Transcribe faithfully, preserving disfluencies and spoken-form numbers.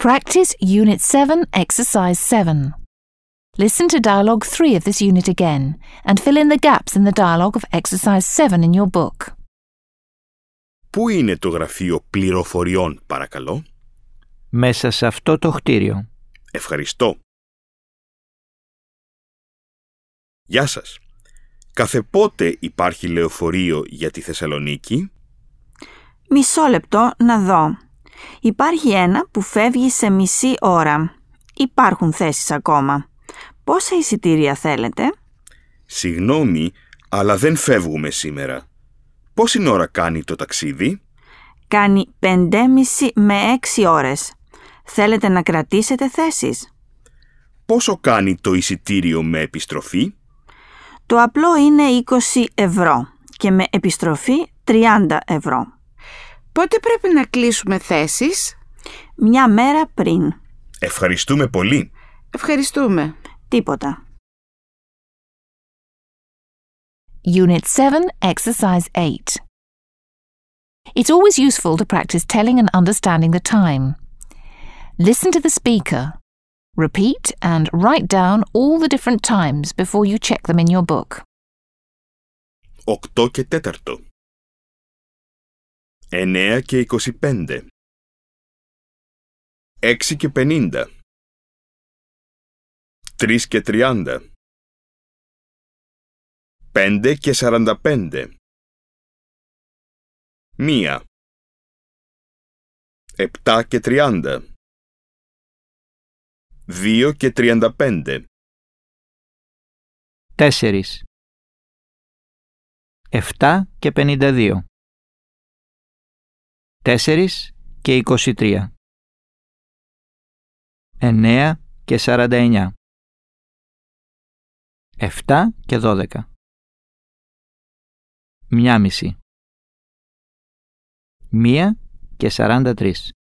Practice Unit seven, Exercise seven. Listen to Dialogue three of this unit again and fill in the gaps in the dialogue of Exercise seven in your book. Πού είναι το γραφείο πληροφοριών, παρακαλώ? Μέσα σε αυτό το κτίριο. Ευχαριστώ. Γεια σας. Κάθε πότε υπάρχει λεωφορείο για τη Θεσσαλονίκη? Μισό λεπτό να δω. Υπάρχει ένα που φεύγει σε μισή ώρα. Υπάρχουν θέσεις ακόμα. Πόσα εισιτήρια θέλετε? Συγγνώμη, αλλά δεν φεύγουμε σήμερα. Πόση ώρα κάνει το ταξίδι? Κάνει πεντέμιση με έξι ώρες. Θέλετε να κρατήσετε θέσεις? Πόσο κάνει το εισιτήριο με επιστροφή? Το απλό είναι είκοσι ευρώ και με επιστροφή τριάντα ευρώ. Πότε πρέπει να κλείσουμε θέσεις? Μια μέρα πριν. Ευχαριστούμε πολύ. Ευχαριστούμε. Τίποτα. Unit seven, Exercise eight. It's always useful to practice telling and understanding the time. Listen to the speaker. Repeat and write down all the different times before you check them in your book. Οκτώ και τέταρτο. Εννέα και είκοσι πέντε. Έξι και πενήντα. Τρεις και τριάντα. Πέντε και σαράντα πέντε. Μία. Επτά και τριάντα. Δύο και τριάντα πέντε. Τέσσερις. Εφτά και πενήντα δύο. Τέσσερις και είκοσι τρία. Εννέα και σαράντα εννιά. Εφτά και δώδεκα. Μια μισή. Μία και σαράντα τρεις.